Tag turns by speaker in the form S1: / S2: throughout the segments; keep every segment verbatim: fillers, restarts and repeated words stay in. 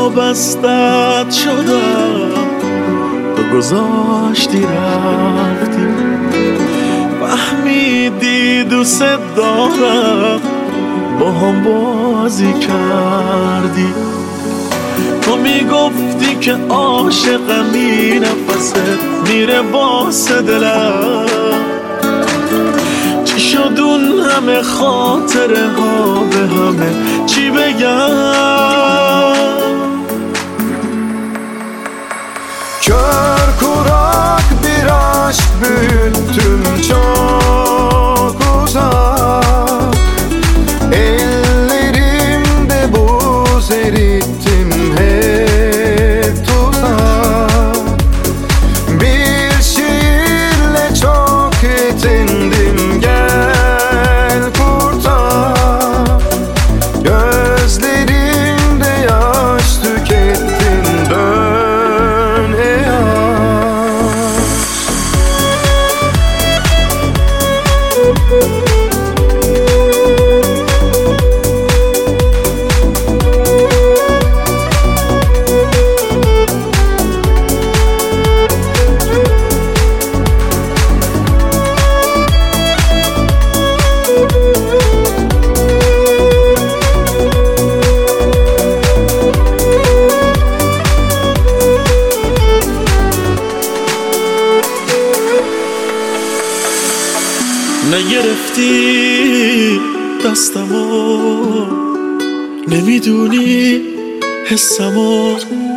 S1: وابستت شدم، تو گذاشتی رفتی، فهمیدی دوست دارم، با هم بازی کردی. تو میگفتی که عاشقمی، نفست میره واسه دلم، چی شد اون همه خاطره ها به همه چی بگم؟
S2: Kör kurak bir aşk büyüttüm çok uzak, ellerimde buz erittim hep tuzak. Bir şiirle çok yetindim, gel kurtar. Gözlerimde yaş tükettim, dön ey
S1: نگرفتی دستمو، نمیدونی حسمو،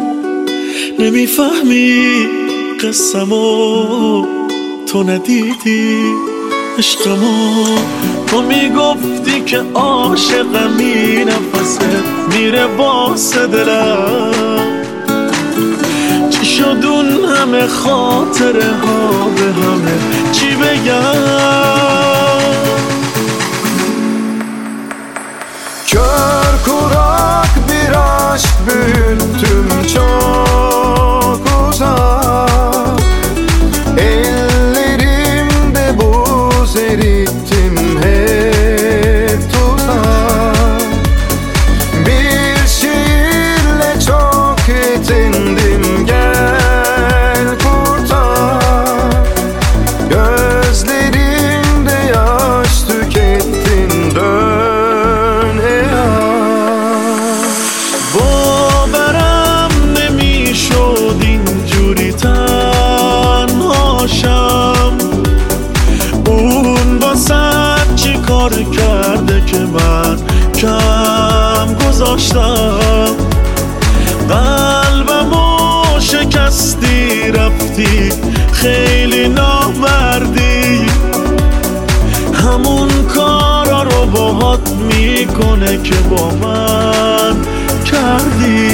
S1: نمیفهمی قسمو، تو ندیدی عشقمو. تو میگفتی که عاشقمی، نفست میره واسه دلم، چی شد اون همه خاطره ها به همه چی بگم؟
S2: Kör kurak bir aşk büyüttüm çok uzak, ellerimde buz erittim hep tuzak. Bir şiirle çok yetindim, gel kurtar. Gözlerimde yaş tükettin, dön ey
S1: باورم نمیشد اینجوری تنهاشم، اون واسه چی کار کرده که من کم گذاشتم؟ قلبمو شکستی رفتی، خیلی نامردی، همون کارا رو باهات میکنه که با من کردی.